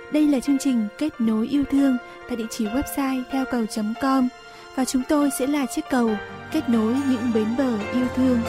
Đây là chương trình Kết nối yêu thương tại địa chỉ website theo cầu.com và chúng tôi sẽ là chiếc cầu kết nối những bến bờ yêu thương.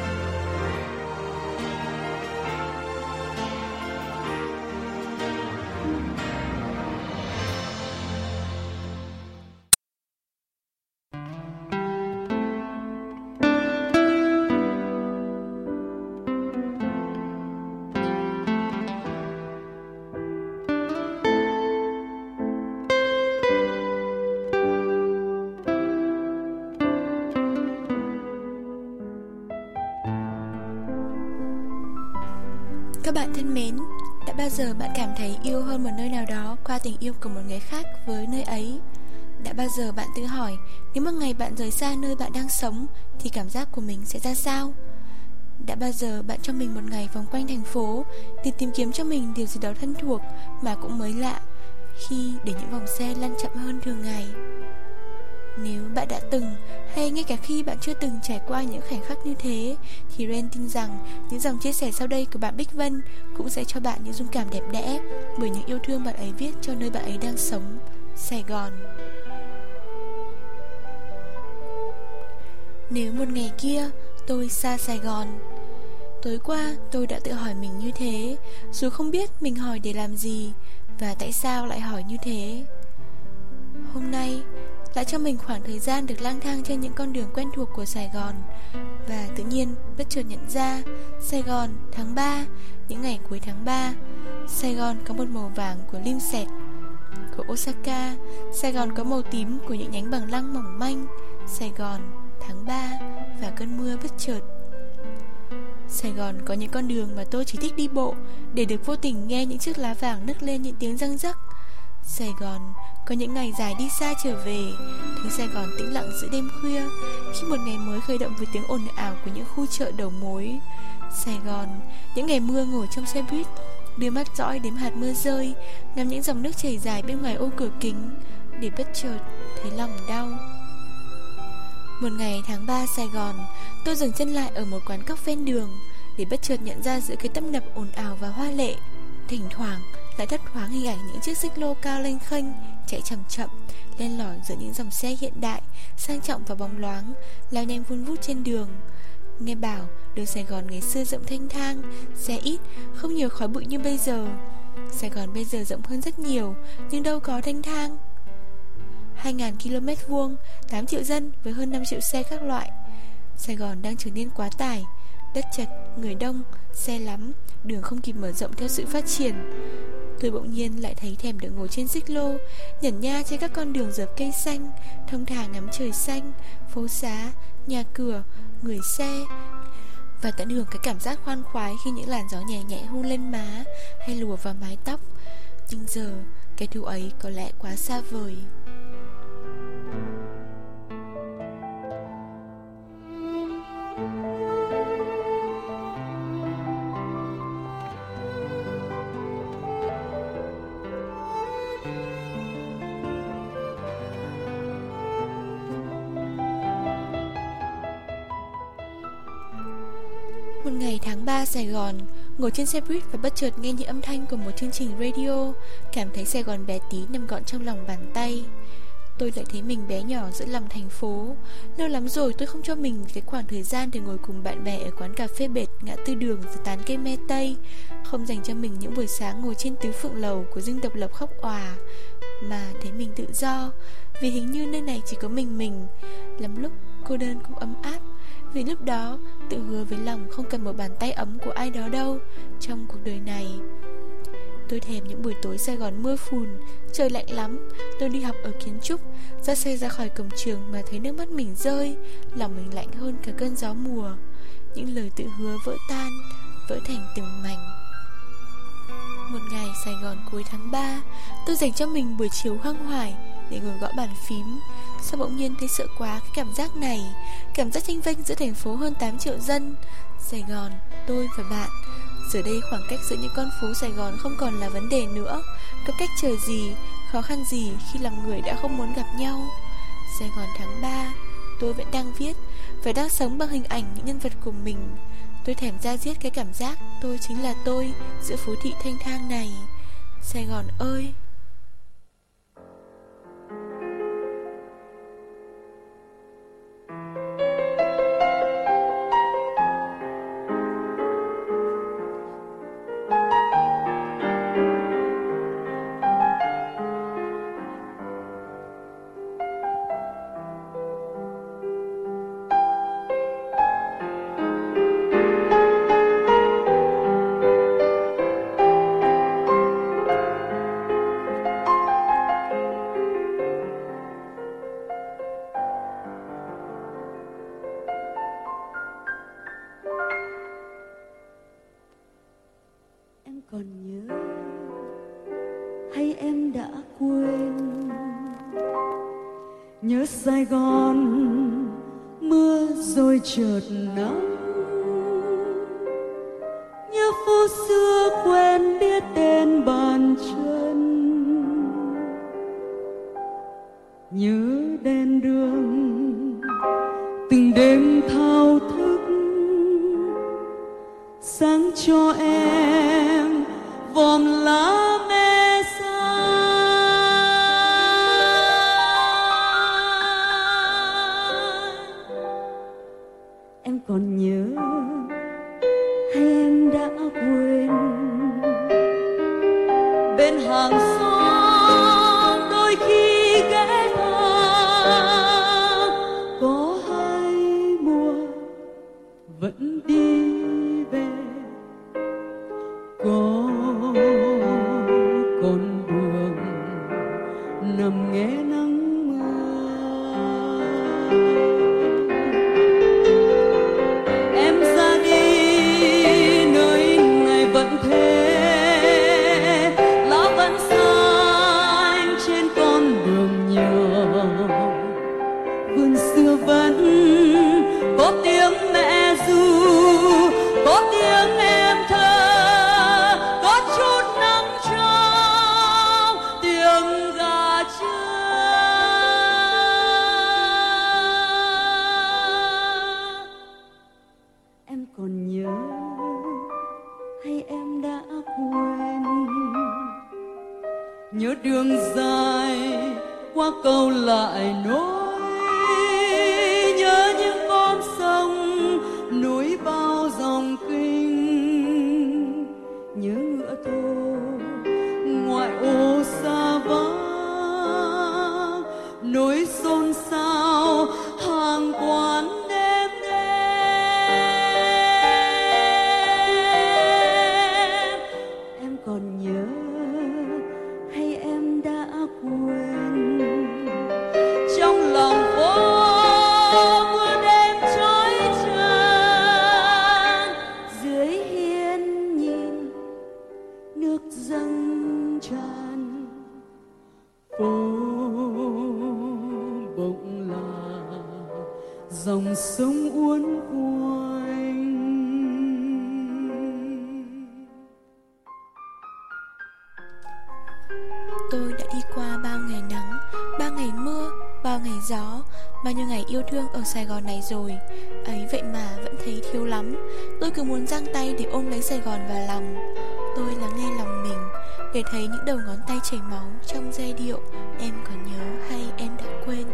Các bạn thân mến, đã bao giờ bạn cảm thấy yêu hơn một nơi nào đó qua tình yêu của một người khác với nơi ấy? Đã bao giờ bạn tự hỏi, nếu một ngày bạn rời xa nơi bạn đang sống thì cảm giác của mình sẽ ra sao? Đã bao giờ bạn cho mình một ngày vòng quanh thành phố để tìm kiếm cho mình điều gì đó thân thuộc mà cũng mới lạ, khi để những vòng xe lăn chậm hơn thường ngày? Nếu bạn đã từng, hay ngay cả khi bạn chưa từng trải qua những khoảnh khắc như thế, thì Ren tin rằng những dòng chia sẻ sau đây của bạn Bích Vân cũng sẽ cho bạn những dung cảm đẹp đẽ bởi những yêu thương bạn ấy viết cho nơi bạn ấy đang sống, Sài Gòn. Nếu một ngày kia tôi xa Sài Gòn. Tối qua tôi đã tự hỏi mình như thế, dù không biết mình hỏi để làm gì và tại sao lại hỏi như thế. Hôm nay lại cho mình khoảng thời gian được lang thang trên những con đường quen thuộc của Sài Gòn, và tự nhiên bất chợt nhận ra Sài Gòn tháng 3, những ngày cuối tháng 3, Sài Gòn có một màu vàng của lim sẹt của Osaka, Sài Gòn có màu tím của những nhánh bằng lăng mỏng manh, Sài Gòn tháng 3 và cơn mưa bất chợt. Sài Gòn có những con đường mà tôi chỉ thích đi bộ để được vô tình nghe những chiếc lá vàng nức lên những tiếng răng rắc. Sài Gòn có những ngày dài đi xa trở về, thấy Sài Gòn tĩnh lặng giữa đêm khuya, khi một ngày mới khởi động với tiếng ồn ào của những khu chợ đầu mối. Sài Gòn, những ngày mưa ngồi trong xe buýt, đưa mắt dõi đếm hạt mưa rơi, ngắm những dòng nước chảy dài bên ngoài ô cửa kính, để bất chợt thấy lòng đau. Một ngày tháng 3 Sài Gòn, tôi dừng chân lại ở một quán cóc ven đường, để bất chợt nhận ra giữa cái tấp nập ồn ào và hoa lệ, thỉnh thoảng lại thấp thoáng hình ảnh những chiếc xích lô cao lênh khênh chạy chậm chậm len lỏi giữa những dòng xe hiện đại, sang trọng và bóng loáng, lao nhanh vun vút trên đường. Nghe bảo đường Sài Gòn ngày xưa rộng thênh thang, xe ít, không nhiều khói bụi như bây giờ. Sài Gòn bây giờ rộng hơn rất nhiều, nhưng đâu có thênh thang. 2.000 km vuông, 8 triệu dân với hơn 5 triệu xe các loại. Sài Gòn đang trở nên quá tải, đất chật, người đông, xe lắm, đường không kịp mở rộng theo sự phát triển. Tôi bỗng nhiên lại thấy thèm được ngồi trên xích lô, nhẩn nha trên các con đường rợp cây xanh, thong thả ngắm trời xanh, phố xá, nhà cửa, người xe, và tận hưởng cái cảm giác khoan khoái khi những làn gió nhẹ nhẹ hun lên má hay lùa vào mái tóc. Nhưng giờ cái thú ấy có lẽ quá xa vời. Một ngày tháng 3 Sài Gòn, ngồi trên xe buýt và bất chợt nghe những âm thanh của một chương trình radio, cảm thấy Sài Gòn bé tí nằm gọn trong lòng bàn tay. Tôi lại thấy mình bé nhỏ giữa lòng thành phố. Lâu lắm rồi tôi không cho mình cái khoảng thời gian để ngồi cùng bạn bè ở quán cà phê bệt ngã tư đường dưới tán cây me tây, không dành cho mình những buổi sáng ngồi trên tứ phượng lầu của Dinh Độc Lập khóc òa, mà thấy mình tự do, vì hình như nơi này chỉ có mình. Lắm lúc cô đơn cũng ấm áp, vì lúc đó tự hứa với lòng không cần một bàn tay ấm của ai đó đâu trong cuộc đời này. Tôi thèm những buổi tối Sài Gòn mưa phùn, trời lạnh lắm. Tôi đi học ở kiến trúc, ra xe ra khỏi cổng trường mà thấy nước mắt mình rơi, lòng mình lạnh hơn cả cơn gió mùa. Những lời tự hứa vỡ tan, vỡ thành từng mảnh. Một ngày Sài Gòn cuối tháng 3, tôi dành cho mình buổi chiều hoang hoài để ngồi gõ bàn phím. Sao bỗng nhiên thấy sợ quá cái cảm giác này, cảm giác chênh vênh giữa thành phố hơn 8 triệu dân. Sài Gòn, tôi và bạn. Giờ đây khoảng cách giữa những con phố Sài Gòn không còn là vấn đề nữa. Có cách trở gì, khó khăn gì khi lòng người đã không muốn gặp nhau. Sài Gòn tháng 3, tôi vẫn đang viết và đang sống bằng hình ảnh những nhân vật của mình. Tôi thèm da diết cái cảm giác tôi chính là tôi giữa phố thị thênh thang này. Sài Gòn ơi. Em còn nhớ hay em đã quên? Nhớ Sài Gòn mưa rồi chợt nắng, nhớ phố xưa quen biết tên bàn chân, nhớ đèn đường từng đêm thao thức sáng cho em vòm lá mê xa. Em còn nhớ hay em đã quên? Bên hàng xóm đôi khi ghé thăm, có hai mùa vẫn đi về, có con đường nằm nghe nắng mưa. Em ra đi nơi này vẫn thế, lá vẫn xanh trên con đường nhỏ, vườn xưa vẫn có tiếng mẹ ru, có tiếng em thơ, có chút nắng trong tiếng gà trưa. Em còn nhớ hay em đã quên? Nhớ đường dài qua cầu lại nối, nhớ những con sông núi bao dòng kinh, nhớ ngựa thô ngoại ô xa vắng, nối xôn xao hàng quán đêm đêm. Em còn nhớ hay em đã quên? Trong lòng phố mưa đêm trói tràn, dưới hiên nhìn nước dâng tràn, phố bỗng là dòng sông uốn quanh. Tôi đã đi qua bao ngày nắng, bao ngày mưa, bao ngày gió, bao nhiêu ngày yêu thương ở Sài Gòn này rồi. Ấy vậy mà vẫn thấy thiếu lắm. Tôi cứ muốn giang tay để ôm lấy Sài Gòn vào lòng. Tôi lắng nghe lòng mình để thấy những đầu ngón tay chảy máu trong giai điệu Em còn nhớ hay em đã quên.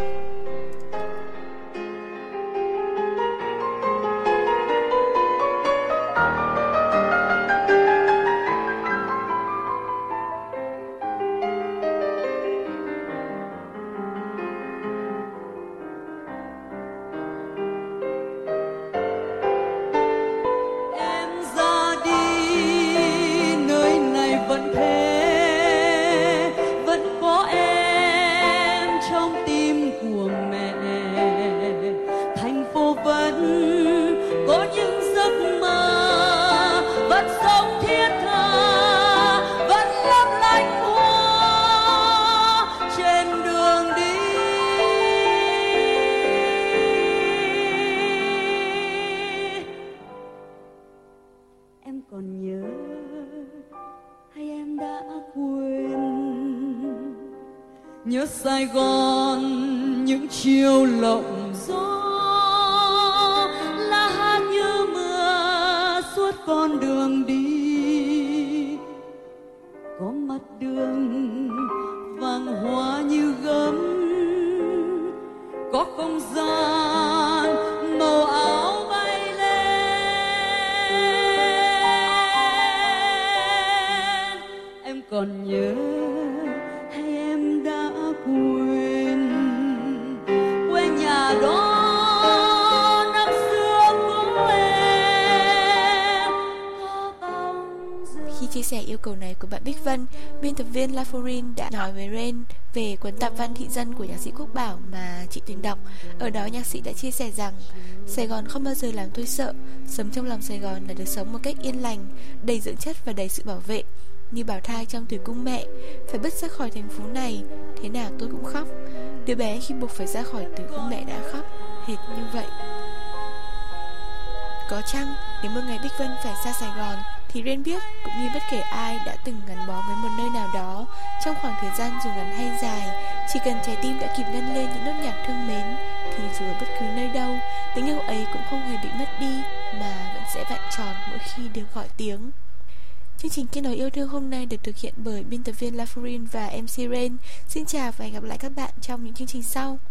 nhớ Sài Gòn những chiều lộng gió, lá hát như mưa suốt con đường đi. Có còn nhớ hay em đã quên nhà đó năm xưa của em có bao giờ. Khi chia sẻ yêu cầu này của bạn Bích Vân, biên tập viên La Fourine đã nói với Ren về cuốn tạp văn thị dân của nhạc sĩ Quốc Bảo mà chị từng đọc. Ở đó nhạc sĩ đã chia sẻ rằng Sài Gòn không bao giờ làm tôi sợ. Sống trong lòng Sài Gòn là được sống một cách yên lành, đầy dưỡng chất và đầy sự bảo vệ. Như bào thai trong tử cung mẹ, phải bứt ra khỏi thành phố này, thế nào tôi cũng khóc. Đứa bé khi buộc phải ra khỏi tử cung mẹ đã khóc, hệt như vậy. Có chăng nếu một ngày Bích Vân phải xa Sài Gòn thì Ren biết, cũng như bất kể ai đã từng gắn bó với một nơi nào đó trong khoảng thời gian dù ngắn hay dài, chỉ cần trái tim đã kịp ngân lên những nốt nhạc thương mến, thì dù ở bất cứ nơi đâu, tình yêu ấy cũng không hề bị mất đi, mà vẫn sẽ vặn tròn mỗi khi được gọi tiếng. Chương trình Kết nối yêu thương hôm nay được thực hiện bởi biên tập viên La Fourine và MC Ren. Xin chào và hẹn gặp lại các bạn trong những chương trình sau.